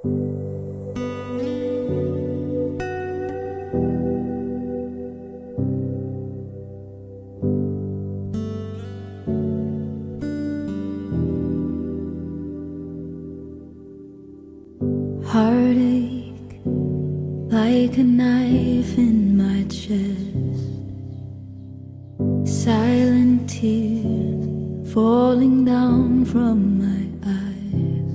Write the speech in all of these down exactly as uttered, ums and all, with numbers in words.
Heartache like a knife in my chest, silent tears falling down from my eyes,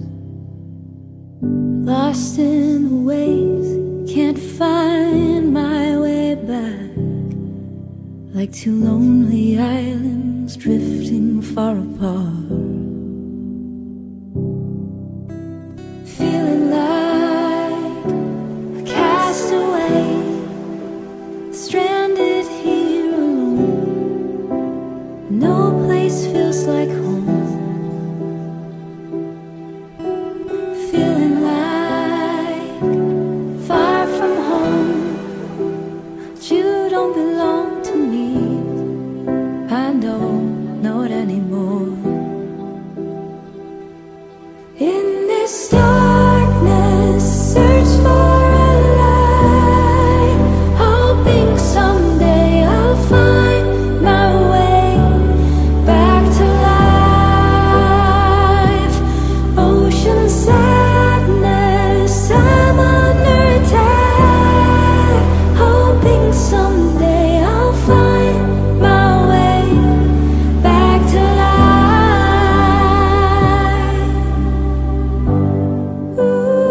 lost in the waves, can't find my way back, like two lonely islands drifting far apart. Feeling like a castaway, stranded here alone. No place feels like home. Feeling like far from home, but you don't belong to me. I don't know it anymore. In this darkness, search for a light, hoping someday I'll find my way back to life. Ocean sadness, I'm under attack, hoping someday I'll find my way back to life. Ooh,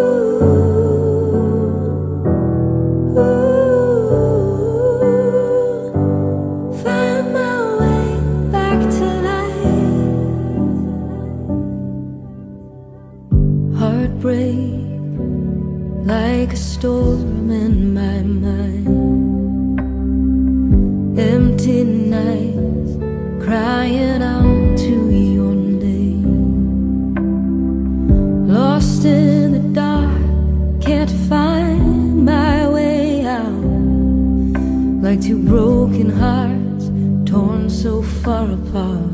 ooh, find my way back to life. Heartbreak like a storm in my mind, empty nights crying out to your name, lost in the dark, can't find my way out, like two broken hearts torn so far apart.